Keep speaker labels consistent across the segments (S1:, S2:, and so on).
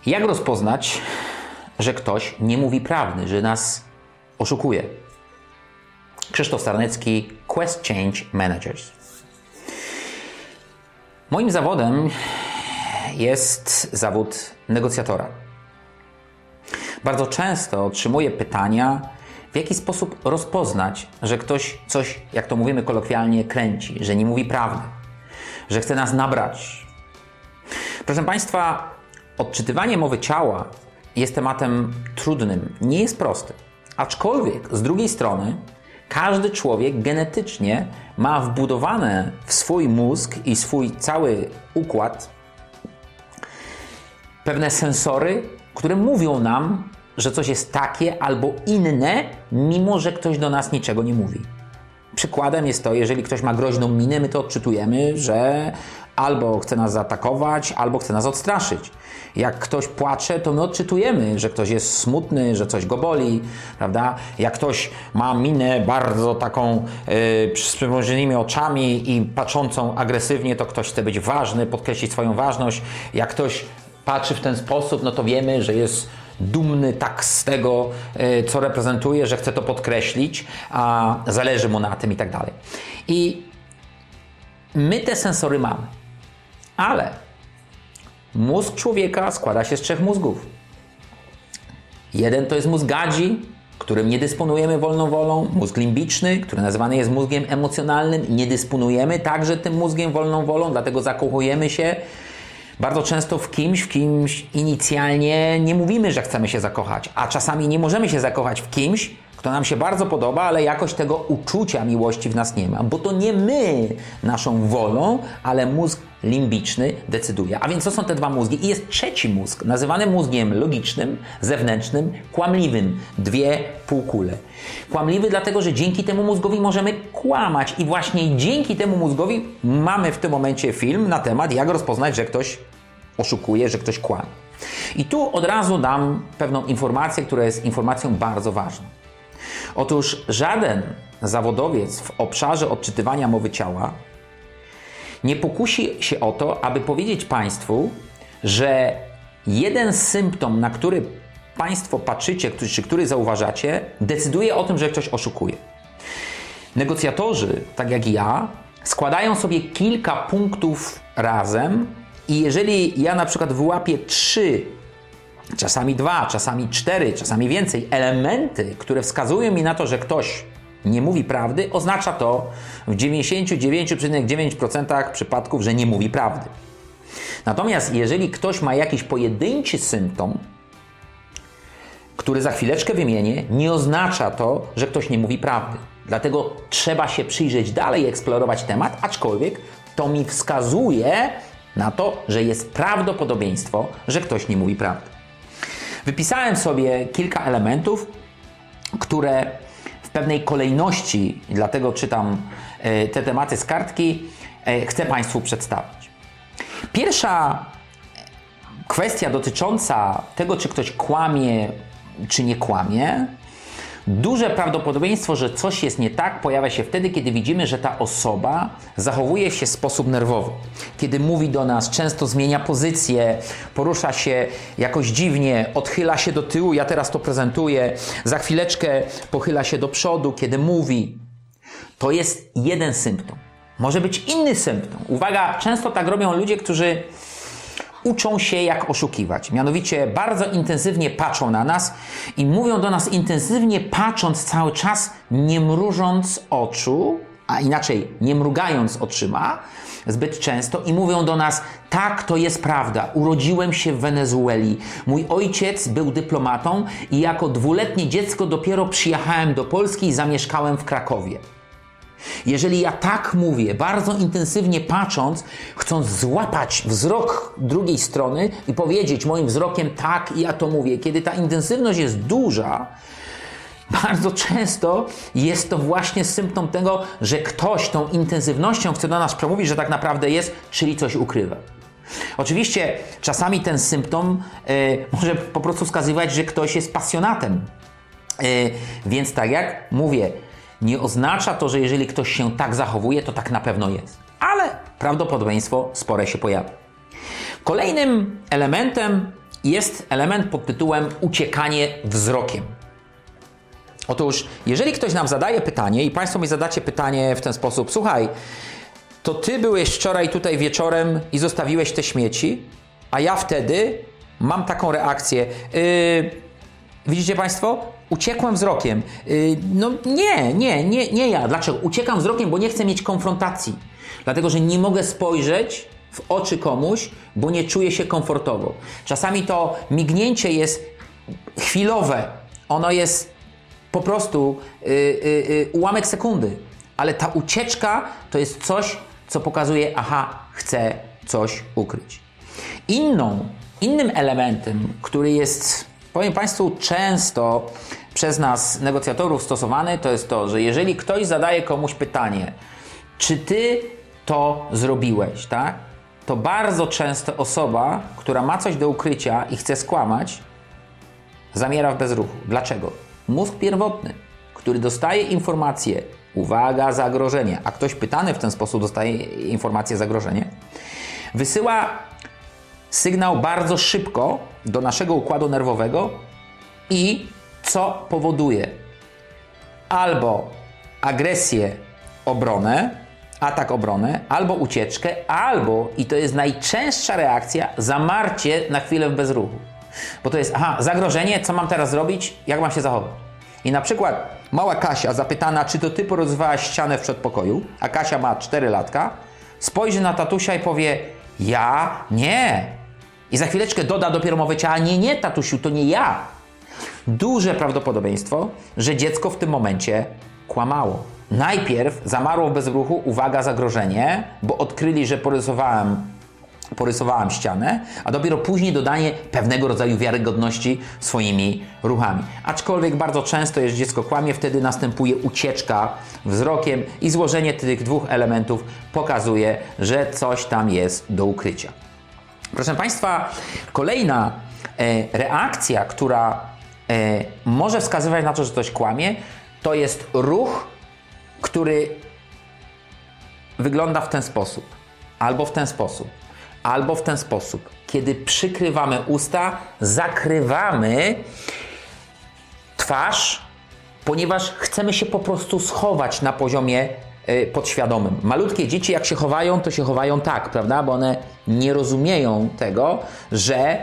S1: Jak rozpoznać, że ktoś nie mówi prawdy, że nas oszukuje? Krzysztof Sarnecki, Quest Change Managers. Moim zawodem jest zawód negocjatora. Bardzo często otrzymuję pytania, w jaki sposób rozpoznać, że ktoś coś, jak to mówimy kolokwialnie, kręci, że nie mówi prawdy, że chce nas nabrać. Proszę Państwa, odczytywanie mowy ciała jest tematem trudnym, nie jest prosty. Aczkolwiek z drugiej strony każdy człowiek genetycznie ma wbudowane w swój mózg i swój cały układ pewne sensory, które mówią nam, że coś jest takie albo inne, mimo że ktoś do nas niczego nie mówi. Przykładem jest to, jeżeli ktoś ma groźną minę, my to odczytujemy, że albo chce nas zaatakować, albo chce nas odstraszyć. Jak ktoś płacze, to my odczytujemy, że ktoś jest smutny, że coś go boli, prawda? Jak ktoś ma minę bardzo taką z przymrużonymi oczami i patrzącą agresywnie, to ktoś chce być ważny, podkreślić swoją ważność. Jak ktoś patrzy w ten sposób, no to wiemy, że jest dumny tak z tego, co reprezentuje, że chce to podkreślić, a zależy mu na tym i tak dalej. I my te sensory mamy, ale mózg człowieka składa się z 3 mózgów. Jeden to jest mózg gadzi, którym nie dysponujemy wolną wolą, mózg limbiczny, który nazywany jest mózgiem emocjonalnym, nie dysponujemy także tym mózgiem wolną wolą, dlatego zakochujemy się bardzo często w kimś inicjalnie nie mówimy, że chcemy się zakochać, a czasami nie możemy się zakochać w kimś, kto nam się bardzo podoba, ale jakoś tego uczucia miłości w nas nie ma, bo to nie my naszą wolą, ale mózg limbiczny decyduje. A więc to są te 2 mózgi i jest 3 mózg, nazywany mózgiem logicznym, zewnętrznym, kłamliwym. 2 półkule. Kłamliwy dlatego, że dzięki temu mózgowi możemy kłamać i właśnie dzięki temu mózgowi mamy w tym momencie film na temat, jak rozpoznać, że ktoś oszukuje, że ktoś kłamie. I tu od razu dam pewną informację, która jest informacją bardzo ważną. Otóż żaden zawodowiec w obszarze odczytywania mowy ciała nie pokusi się o to, aby powiedzieć Państwu, że jeden symptom, na który Państwo patrzycie, czy który zauważacie, decyduje o tym, że ktoś oszukuje. Negocjatorzy, tak jak ja, składają sobie kilka punktów razem i jeżeli ja na przykład wyłapię 3, czasami 2, czasami 4, czasami więcej elementy, które wskazują mi na to, że ktoś nie mówi prawdy, oznacza to w 99,9% przypadków, że nie mówi prawdy. Natomiast jeżeli ktoś ma jakiś pojedynczy symptom, który za chwileczkę wymienię, nie oznacza to, że ktoś nie mówi prawdy. Dlatego trzeba się przyjrzeć dalej, eksplorować temat, aczkolwiek to mi wskazuje na to, że jest prawdopodobieństwo, że ktoś nie mówi prawdy. Wypisałem sobie kilka elementów, które w pewnej kolejności, dlatego czytam te tematy z kartki, chcę Państwu przedstawić. Pierwsza kwestia dotycząca tego, czy ktoś kłamie, czy nie kłamie. Duże prawdopodobieństwo, że coś jest nie tak, pojawia się wtedy, kiedy widzimy, że ta osoba zachowuje się w sposób nerwowy. Kiedy mówi do nas, często zmienia pozycję, porusza się jakoś dziwnie, odchyla się do tyłu, ja teraz to prezentuję, za chwileczkę pochyla się do przodu, kiedy mówi. To jest jeden symptom. Może być inny symptom. Uwaga, często tak robią ludzie, którzy uczą się, jak oszukiwać. Mianowicie bardzo intensywnie patrzą na nas i mówią do nas intensywnie patrząc cały czas, nie mrużąc oczu, a inaczej nie mrugając oczyma zbyt często i mówią do nas, tak, to jest prawda, urodziłem się w Wenezueli, mój ojciec był dyplomatą i jako 2-letnie dziecko dopiero przyjechałem do Polski i zamieszkałem w Krakowie. Jeżeli ja tak mówię, bardzo intensywnie patrząc, chcąc złapać wzrok drugiej strony i powiedzieć moim wzrokiem tak, ja to mówię, kiedy ta intensywność jest duża, bardzo często jest to właśnie symptom tego, że ktoś tą intensywnością chce do nas przemówić, że tak naprawdę jest, czyli coś ukrywa. Oczywiście czasami ten symptom może po prostu wskazywać, że ktoś jest pasjonatem. Więc tak jak mówię, nie oznacza to, że jeżeli ktoś się tak zachowuje, to tak na pewno jest. Ale prawdopodobieństwo spore się pojawia. Kolejnym elementem jest element pod tytułem uciekanie wzrokiem. Otóż, jeżeli ktoś nam zadaje pytanie i Państwo mi zadacie pytanie w ten sposób: słuchaj, to Ty byłeś wczoraj tutaj wieczorem i zostawiłeś te śmieci, a ja wtedy mam taką reakcję. Widzicie Państwo? Uciekłem wzrokiem. No nie ja. Dlaczego? Uciekam wzrokiem, bo nie chcę mieć konfrontacji. Dlatego, że nie mogę spojrzeć w oczy komuś, bo nie czuję się komfortowo. Czasami to mignięcie jest chwilowe. Ono jest po prostu ułamek sekundy. Ale ta ucieczka to jest coś, co pokazuje: aha, chcę coś ukryć. Innym elementem, który jest, powiem Państwu, często przez nas negocjatorów stosowany, to jest to, że jeżeli ktoś zadaje komuś pytanie, czy Ty to zrobiłeś, tak? To bardzo często osoba, która ma coś do ukrycia i chce skłamać, zamiera w bezruchu. Dlaczego? Mózg pierwotny, który dostaje informację, uwaga, zagrożenie, a ktoś pytany w ten sposób dostaje informację, zagrożenie, wysyła sygnał bardzo szybko do naszego układu nerwowego i co powoduje? Albo agresję, obronę, atak, obronę, albo ucieczkę, albo, i to jest najczęstsza reakcja, zamarcie na chwilę w bezruchu. Bo to jest: aha, zagrożenie, co mam teraz zrobić, jak mam się zachować? I na przykład mała Kasia zapytana, czy to Ty porozwałaś ścianę w przedpokoju, a Kasia ma 4 latka, spojrzy na tatusia i powie: ja? Nie. I za chwileczkę doda dopiero mowę ciała: nie, tatusiu, to nie ja. Duże prawdopodobieństwo, że dziecko w tym momencie kłamało. Najpierw zamarło w bezruchu, uwaga, zagrożenie, bo odkryli, że porysowałam ścianę, a dopiero później dodanie pewnego rodzaju wiarygodności swoimi ruchami. Aczkolwiek bardzo często, jeżeli dziecko kłamie, wtedy następuje ucieczka wzrokiem i złożenie tych dwóch elementów pokazuje, że coś tam jest do ukrycia. Proszę Państwa, kolejna reakcja, która może wskazywać na to, że ktoś kłamie, to jest ruch, który wygląda w ten sposób, albo w ten sposób, albo w ten sposób. Kiedy przykrywamy usta, zakrywamy twarz, ponieważ chcemy się po prostu schować na poziomie podświadomym. Malutkie dzieci, jak się chowają, to się chowają tak, prawda? Bo one nie rozumieją tego, że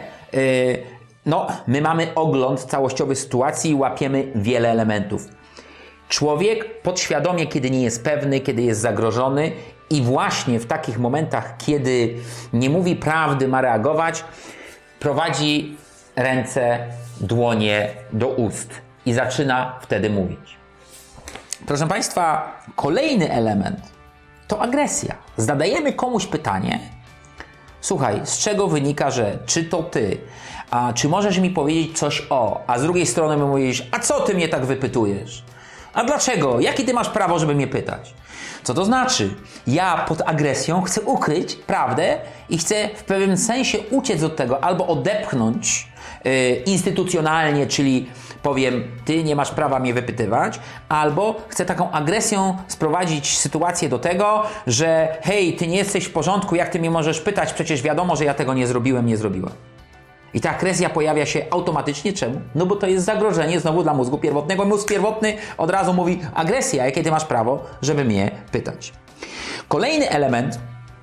S1: my mamy ogląd całościowy sytuacji i łapiemy wiele elementów. Człowiek podświadomie, kiedy nie jest pewny, kiedy jest zagrożony i właśnie w takich momentach, kiedy nie mówi prawdy, ma reagować, prowadzi ręce, dłonie do ust i zaczyna wtedy mówić. Proszę Państwa, kolejny element to agresja. Zadajemy komuś pytanie: słuchaj, z czego wynika, że czy to Ty, a czy możesz mi powiedzieć coś o, a z drugiej strony my mówisz: a co Ty mnie tak wypytujesz? A dlaczego? Jakie Ty masz prawo, żeby mnie pytać? Co to znaczy? Ja pod agresją chcę ukryć prawdę i chcę w pewnym sensie uciec od tego, albo odepchnąć instytucjonalnie, czyli powiem: Ty nie masz prawa mnie wypytywać, albo chcę taką agresją sprowadzić sytuację do tego, że hej, Ty nie jesteś w porządku, jak Ty mnie możesz pytać? Przecież wiadomo, że ja tego nie zrobiłem. I ta agresja pojawia się automatycznie. Czemu? No bo to jest zagrożenie znowu dla mózgu pierwotnego. Mózg pierwotny od razu mówi: agresja, jakie Ty masz prawo, żeby mnie pytać. Kolejny element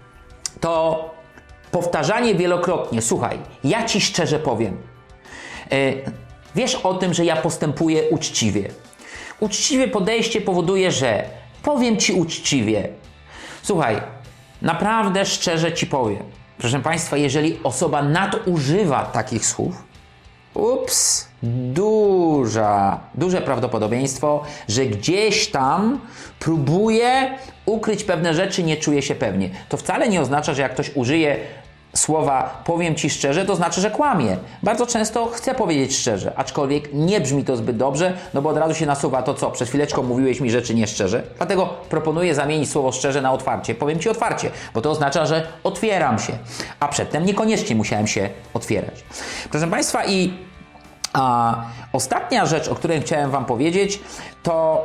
S1: to powtarzanie wielokrotnie: słuchaj, ja Ci szczerze powiem. Wiesz o tym, że ja postępuję uczciwie. Uczciwe podejście powoduje, że powiem Ci uczciwie. Słuchaj, naprawdę szczerze Ci powiem. Proszę Państwa, jeżeli osoba nadużywa takich słów, duże prawdopodobieństwo, że gdzieś tam próbuje ukryć pewne rzeczy, nie czuje się pewnie. To wcale nie oznacza, że jak ktoś użyje słowa powiem Ci szczerze, to znaczy, że kłamie. Bardzo często chcę powiedzieć szczerze, aczkolwiek nie brzmi to zbyt dobrze, no bo od razu się nasuwa to co? Przed chwileczką mówiłeś mi rzeczy nieszczerze. Dlatego proponuję zamienić słowo szczerze na otwarcie. Powiem Ci otwarcie, bo to oznacza, że otwieram się. A przedtem niekoniecznie musiałem się otwierać. Proszę Państwa, ostatnia rzecz, o której chciałem Wam powiedzieć, to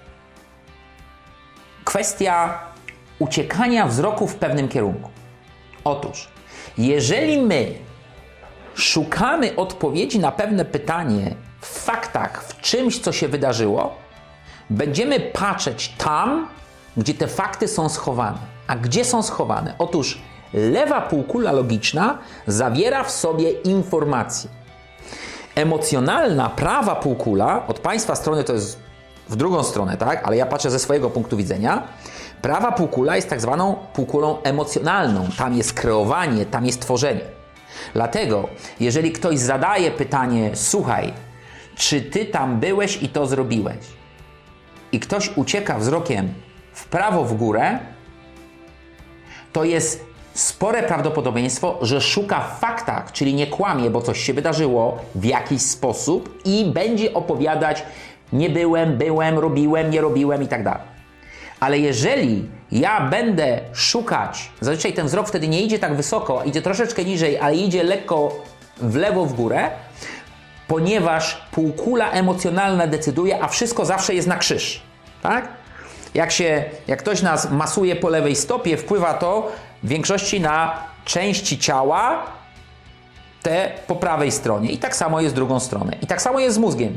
S1: kwestia uciekania wzroku w pewnym kierunku. Otóż, jeżeli my szukamy odpowiedzi na pewne pytanie w faktach, w czymś, co się wydarzyło, będziemy patrzeć tam, gdzie te fakty są schowane. A gdzie są schowane? Otóż lewa półkula logiczna zawiera w sobie informacje. Emocjonalna, prawa półkula, od Państwa strony to jest w drugą stronę, tak? Ale ja patrzę ze swojego punktu widzenia. Prawa półkula jest tak zwaną półkulą emocjonalną. Tam jest kreowanie, tam jest tworzenie. Dlatego, jeżeli ktoś zadaje pytanie, słuchaj, czy ty tam byłeś i to zrobiłeś? I ktoś ucieka wzrokiem w prawo, w górę, to jest spore prawdopodobieństwo, że szuka w faktach, czyli nie kłamie, bo coś się wydarzyło w jakiś sposób i będzie opowiadać nie byłem, robiłem, nie robiłem i tak dalej. Ale jeżeli ja będę szukać, zazwyczaj ten wzrok wtedy nie idzie tak wysoko, idzie troszeczkę niżej, ale idzie lekko w lewo, w górę, ponieważ półkula emocjonalna decyduje, a wszystko zawsze jest na krzyż. Tak? Jak ktoś nas masuje po lewej stopie, wpływa to w większości na części ciała te po prawej stronie. I tak samo jest z drugą stronę. I tak samo jest z mózgiem.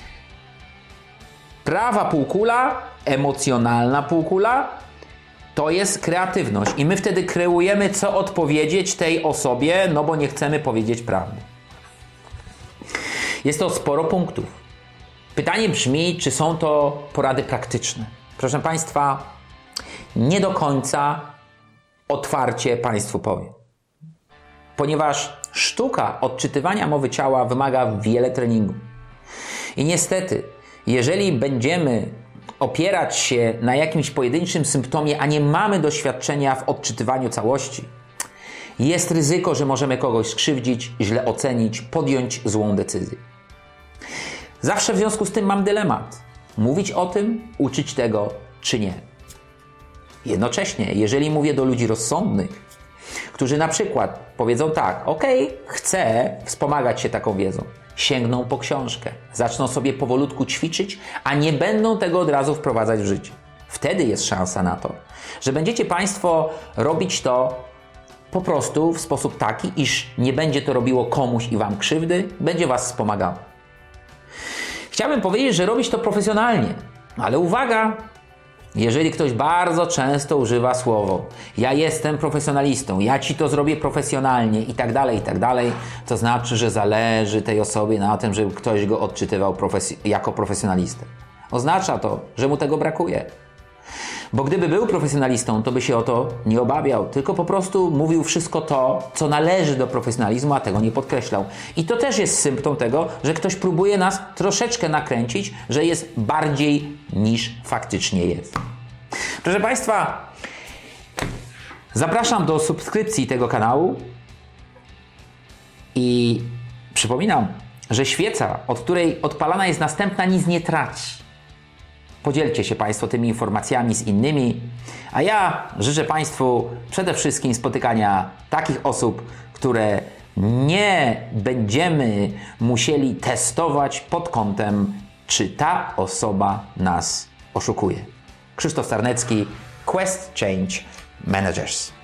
S1: Prawa półkula, emocjonalna półkula, to jest kreatywność. I my wtedy kreujemy, co odpowiedzieć tej osobie, no bo nie chcemy powiedzieć prawdy. Jest to sporo punktów. Pytanie brzmi, czy są to porady praktyczne? Proszę Państwa, nie do końca otwarcie Państwu powiem. Ponieważ sztuka odczytywania mowy ciała wymaga wiele treningu. I niestety, jeżeli będziemy opierać się na jakimś pojedynczym symptomie, a nie mamy doświadczenia w odczytywaniu całości, jest ryzyko, że możemy kogoś skrzywdzić, źle ocenić, podjąć złą decyzję. Zawsze w związku z tym mam dylemat. Mówić o tym, uczyć tego, czy nie. Jednocześnie, jeżeli mówię do ludzi rozsądnych, którzy na przykład powiedzą tak, chcę wspomagać się taką wiedzą, sięgną po książkę, zaczną sobie powolutku ćwiczyć, a nie będą tego od razu wprowadzać w życie. Wtedy jest szansa na to, że będziecie Państwo robić to po prostu w sposób taki, iż nie będzie to robiło komuś i Wam krzywdy, będzie Was wspomagało. Chciałbym powiedzieć, że robić to profesjonalnie, ale uwaga, jeżeli ktoś bardzo często używa słowo ja jestem profesjonalistą, ja Ci to zrobię profesjonalnie i tak dalej, to znaczy, że zależy tej osobie na tym, żeby ktoś go odczytywał jako profesjonalistę. Oznacza to, że mu tego brakuje. Bo gdyby był profesjonalistą, to by się o to nie obawiał, tylko po prostu mówił wszystko to, co należy do profesjonalizmu, a tego nie podkreślał. I to też jest symptom tego, że ktoś próbuje nas troszeczkę nakręcić, że jest bardziej niż faktycznie jest. Proszę Państwa, zapraszam do subskrypcji tego kanału i przypominam, że świeca, od której odpalana jest następna, nic nie traci. Podzielcie się Państwo tymi informacjami z innymi, a ja życzę Państwu przede wszystkim spotykania takich osób, które nie będziemy musieli testować pod kątem, czy ta osoba nas oszukuje. Krzysztof Sarnecki, Quest Change Managers.